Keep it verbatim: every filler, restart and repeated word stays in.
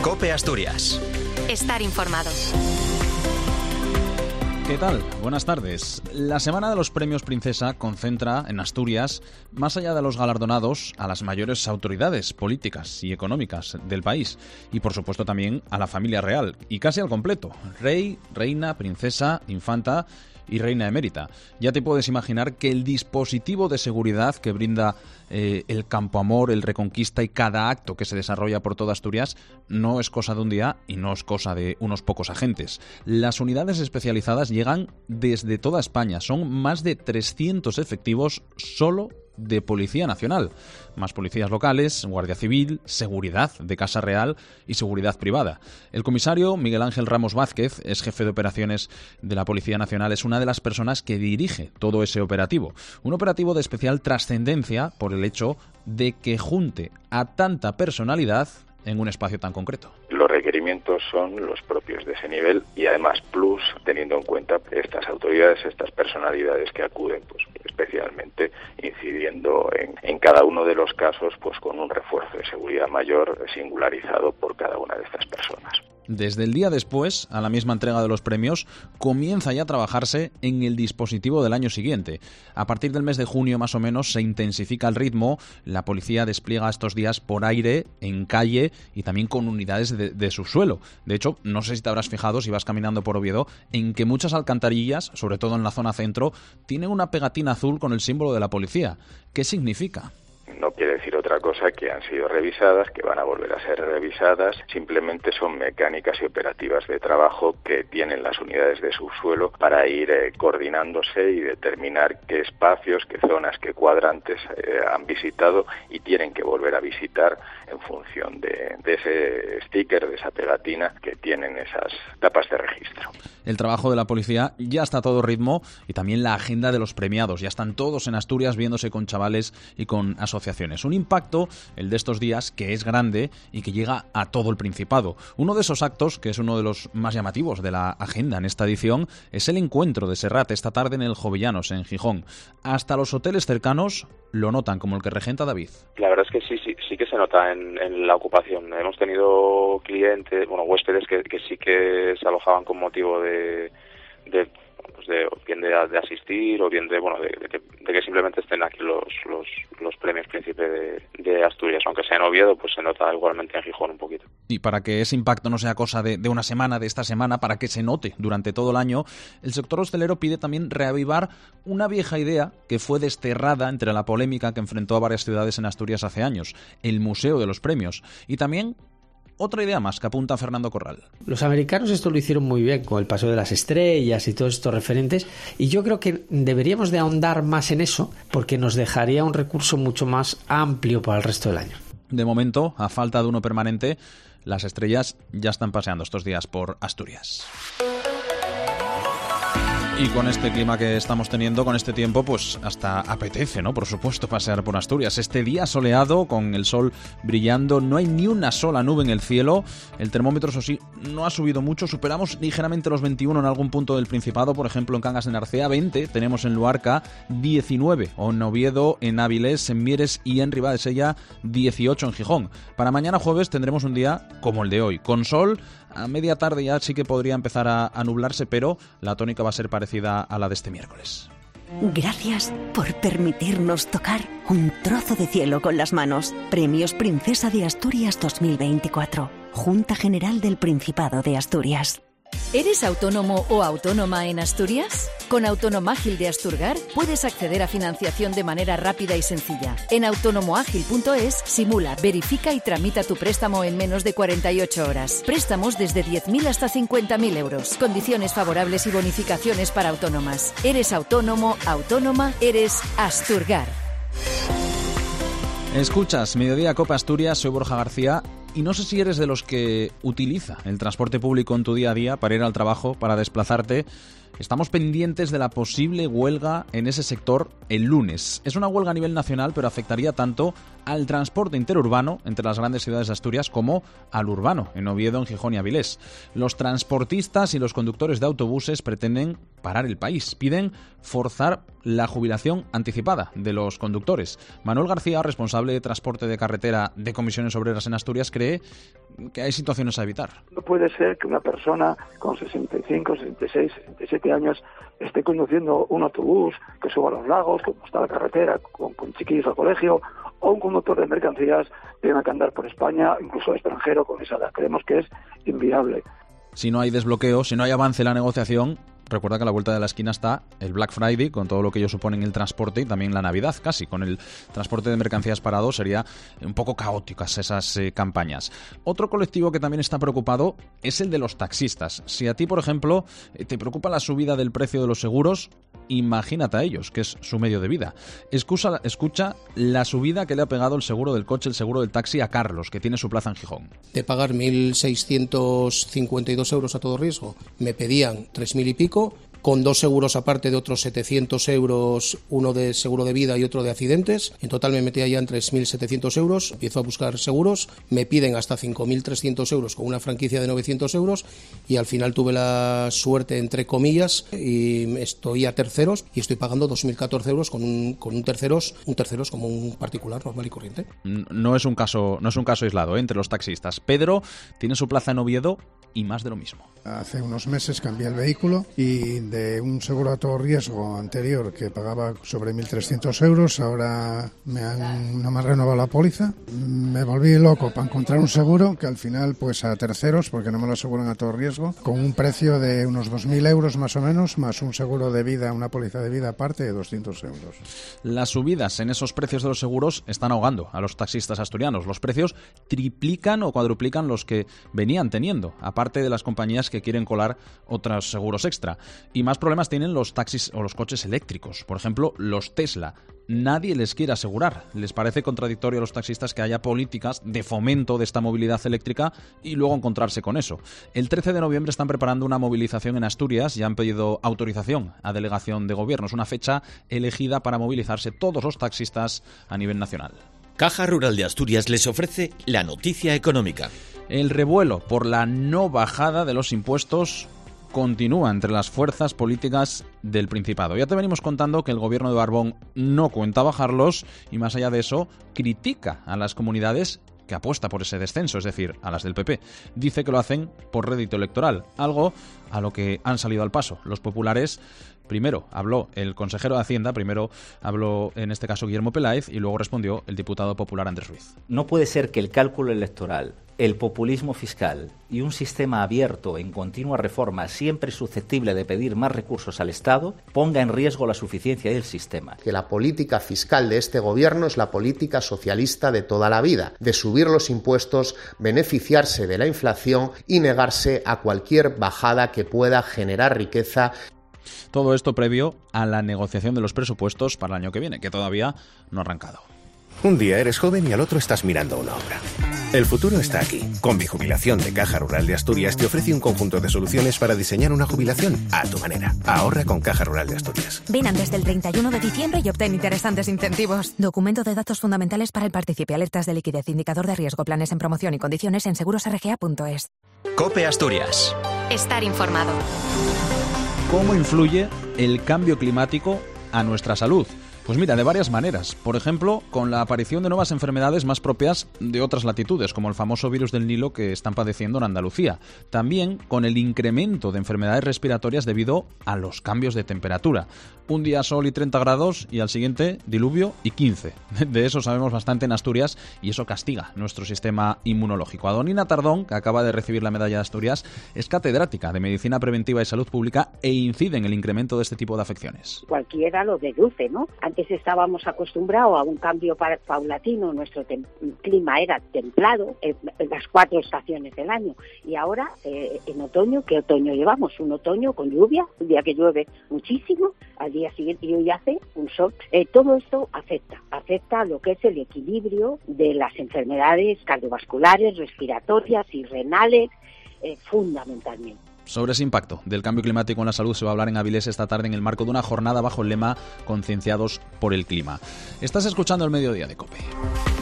COPE Asturias. Estar informado. ¿Qué tal? Buenas tardes. La Semana de los Premios Princesa concentra en Asturias, más allá de los galardonados, a las mayores autoridades políticas y económicas del país y, por supuesto, también a la familia real y casi al completo: rey, reina, princesa, infanta y reina emérita. Ya te puedes imaginar que el dispositivo de seguridad que brinda eh, el Campo Amor, el Reconquista y cada acto que se desarrolla por toda Asturias no es cosa de un día y no es cosa de unos pocos agentes. Las unidades especializadas llegan desde toda España. Son más de trescientos efectivos solo de Policía Nacional, más policías locales, Guardia Civil, seguridad de Casa Real y seguridad privada. El comisario Miguel Ángel Ramos Vázquez es jefe de operaciones de la Policía Nacional, es una de las personas que dirige todo ese operativo. Un operativo de especial trascendencia por el hecho de que junte a tanta personalidad en un espacio tan concreto. Los requerimientos son los propios de ese nivel y además plus teniendo en cuenta estas autoridades, estas personalidades que acuden, pues especialmente incidiendo en, en cada uno de los casos, pues con un refuerzo de seguridad mayor singularizado por cada una de estas personas. Desde el día después, a la misma entrega de los premios, comienza ya a trabajarse en el dispositivo del año siguiente. A partir del mes de junio, más o menos, se intensifica el ritmo. La policía despliega estos días por aire, en calle y también con unidades de, de subsuelo. De hecho, no sé si te habrás fijado, si vas caminando por Oviedo, en que muchas alcantarillas, sobre todo en la zona centro, tienen una pegatina azul con el símbolo de la policía. ¿Qué significa? No quiere decir otra cosa que han sido revisadas, que van a volver a ser revisadas. Simplemente son mecánicas y operativas de trabajo que tienen las unidades de subsuelo para ir eh, coordinándose y determinar qué espacios, qué zonas, qué cuadrantes eh, han visitado y tienen que volver a visitar en función de, de ese sticker, de esa pegatina que tienen esas tapas de registro. El trabajo de la policía ya está a todo ritmo y también la agenda de los premiados. Ya están todos en Asturias viéndose con chavales y con asociaciones. Un impacto, el de estos días, que es grande y que llega a todo el Principado. Uno de esos actos, que es uno de los más llamativos de la agenda en esta edición, es el encuentro de Serrat esta tarde en el Jovellanos, en Gijón. Hasta los hoteles cercanos lo notan, como el que regenta David. La verdad es que sí, sí, sí que se nota en, en la ocupación. Hemos tenido clientes, bueno, huéspedes que, que sí que se alojaban con motivo de, de, pues de bien de, de asistir o bien de, bueno, de, de, que, de que simplemente estén aquí los, los, los premios Príncipe de, de Asturias. Aunque sea en Oviedo, pues se nota igualmente en Gijón un poquito. Y para que ese impacto no sea cosa de, de una semana, de esta semana, para que se note durante todo el año, el sector hostelero pide también reavivar una vieja idea que fue desterrada entre la polémica que enfrentó a varias ciudades en Asturias hace años: el Museo de los Premios. Y también otra idea más que apunta Fernando Corral. Los americanos esto lo hicieron muy bien con el Paseo de las Estrellas y todos estos referentes, y yo creo que deberíamos de ahondar más en eso porque nos dejaría un recurso mucho más amplio para el resto del año. De momento, a falta de uno permanente, las estrellas ya están paseando estos días por Asturias. Y con este clima que estamos teniendo, con este tiempo, pues hasta apetece, ¿no? Por supuesto, pasear por Asturias. Este día soleado, con el sol brillando, no hay ni una sola nube en el cielo. El termómetro, eso sí, no ha subido mucho. Superamos ligeramente los veintiuno en algún punto del Principado, por ejemplo, en Cangas de Narcea, veinte. Tenemos en Luarca diecinueve, o en Oviedo, en Avilés, en Mieres y en Ribadesella, dieciocho en Gijón. Para mañana jueves tendremos un día como el de hoy, con sol. A media tarde ya sí que podría empezar a, a nublarse, pero la tónica va a ser parecida a la de este miércoles. Gracias por permitirnos tocar un trozo de cielo con las manos. Premios Princesa de Asturias dos mil veinticuatro. Junta General del Principado de Asturias. ¿Eres autónomo o autónoma en Asturias? Con Autonomágil de Asturgar puedes acceder a financiación de manera rápida y sencilla. En autonomoagil punto es simula, verifica y tramita tu préstamo en menos de cuarenta y ocho horas. Préstamos desde diez mil hasta cincuenta mil euros. Condiciones favorables y bonificaciones para autónomas. ¿Eres autónomo, autónoma? Eres Asturgar. Escuchas Mediodía Copa Asturias, soy Borja García. Y no sé si eres de los que utiliza el transporte público en tu día a día para ir al trabajo, para desplazarte. Estamos pendientes de la posible huelga en ese sector el lunes. Es una huelga a nivel nacional, pero afectaría tanto al transporte interurbano entre las grandes ciudades de Asturias como al urbano, en Oviedo, en Gijón y Avilés. Los transportistas y los conductores de autobuses pretenden parar el país. Piden forzar la jubilación anticipada de los conductores. Manuel García, responsable de transporte de carretera de Comisiones Obreras en Asturias, cree que hay situaciones a evitar. No puede ser que una persona con sesenta y cinco, sesenta y seis, sesenta y siete años esté conduciendo un autobús que suba a los lagos, como está la carretera, con, con chiquillos al colegio, o un conductor de mercancías tenga que andar por España, incluso al extranjero, con esa edad. Creemos que es inviable. Si no hay desbloqueo, si no hay avance en la negociación, recuerda que a la vuelta de la esquina está el Black Friday, con todo lo que ello supone en el transporte, y también la Navidad, casi. Con el transporte de mercancías parado sería un poco caóticas esas eh, campañas. Otro colectivo que también está preocupado es el de los taxistas. Si a ti, por ejemplo, te preocupa la subida del precio de los seguros, imagínate a ellos, que es su medio de vida. Escucha, escucha la subida que le ha pegado el seguro del coche, el seguro del taxi a Carlos, que tiene su plaza en Gijón. De pagar mil seiscientos cincuenta y dos euros a todo riesgo, me pedían tres mil y pico, con dos seguros aparte de otros setecientos euros, uno de seguro de vida y otro de accidentes. En total me metía ya en tres mil setecientos euros. Empiezo a buscar seguros, me piden hasta cinco mil trescientos euros con una franquicia de novecientos euros, y al final tuve la suerte, entre comillas, y estoy a terceros y estoy pagando dos mil catorce euros con un, con un terceros, un terceros como un particular normal y corriente. No es un caso, no es un caso aislado, ¿eh?, entre los taxistas. Pedro tiene su plaza en Oviedo y más de lo mismo. Hace unos meses cambié el vehículo y de un seguro a todo riesgo anterior que pagaba sobre mil trescientos euros, ahora me han, no me han renovado la póliza. Me volví loco para encontrar un seguro que al final, pues a terceros, porque no me lo aseguran a todo riesgo, con un precio de unos dos mil euros más o menos, más un seguro de vida, una póliza de vida aparte de doscientos euros. Las subidas en esos precios de los seguros están ahogando a los taxistas asturianos. Los precios triplican o cuadruplican los que venían teniendo, aparte de las compañías que quieren colar otros seguros extra. Y más problemas tienen los taxis o los coches eléctricos. Por ejemplo, los Tesla. Nadie les quiere asegurar. Les parece contradictorio a los taxistas que haya políticas de fomento de esta movilidad eléctrica y luego encontrarse con eso. El trece de noviembre están preparando una movilización en Asturias y han pedido autorización a delegación de gobierno. Es una fecha elegida para movilizarse todos los taxistas a nivel nacional. Caja Rural de Asturias les ofrece la noticia económica. El revuelo por la no bajada de los impuestos continúa entre las fuerzas políticas del Principado. Ya te venimos contando que el gobierno de Barbón no cuenta bajarlos y, más allá de eso, critica a las comunidades que apuesta por ese descenso, es decir, a las del P P. Dice que lo hacen por rédito electoral, algo a lo que han salido al paso los populares. Primero habló el consejero de Hacienda, primero habló en este caso Guillermo Peláez y luego respondió el diputado popular Andrés Ruiz. No puede ser que el cálculo electoral, el populismo fiscal y un sistema abierto en continua reforma, siempre susceptible de pedir más recursos al Estado, ponga en riesgo la suficiencia del sistema. Que la política fiscal de este gobierno es la política socialista de toda la vida, de subir los impuestos, beneficiarse de la inflación y negarse a cualquier bajada que pueda generar riqueza. Todo esto previo a la negociación de los presupuestos para el año que viene, que todavía no ha arrancado. Un día eres joven y al otro estás mirando una obra. El futuro está aquí. Con Mi Jubilación de Caja Rural de Asturias te ofrece un conjunto de soluciones para diseñar una jubilación a tu manera. Ahorra con Caja Rural de Asturias. Ven antes del treinta y uno de diciembre y obtén interesantes incentivos. Documento de datos fundamentales para el participe, alertas de liquidez, indicador de riesgo, planes en promoción y condiciones en seguros r g a punto es. COPE Asturias. Estar informado. ¿Cómo influye el cambio climático a nuestra salud? Pues mira, de varias maneras. Por ejemplo, con la aparición de nuevas enfermedades más propias de otras latitudes, como el famoso virus del Nilo que están padeciendo en Andalucía. También con el incremento de enfermedades respiratorias debido a los cambios de temperatura. Un día sol y treinta grados y al siguiente diluvio y quince. De eso sabemos bastante en Asturias y eso castiga nuestro sistema inmunológico. Adonina Tardón, que acaba de recibir la medalla de Asturias, es catedrática de Medicina Preventiva y Salud Pública e incide en el incremento de este tipo de afecciones. Cualquiera lo deduce, ¿no? Antes estábamos acostumbrados a un cambio paulatino, nuestro tem- clima era templado en, en las cuatro estaciones del año y ahora eh, en otoño, ¿qué otoño llevamos? Un otoño con lluvia, un día que llueve muchísimo, al día siguiente y hoy hace un sol. Eh, todo esto afecta, afecta a lo que es el equilibrio de las enfermedades cardiovasculares, respiratorias y renales, eh, fundamentalmente. Sobre ese impacto del cambio climático en la salud se va a hablar en Avilés esta tarde en el marco de una jornada bajo el lema Concienciados por el clima. Estás escuchando El Mediodía de COPE.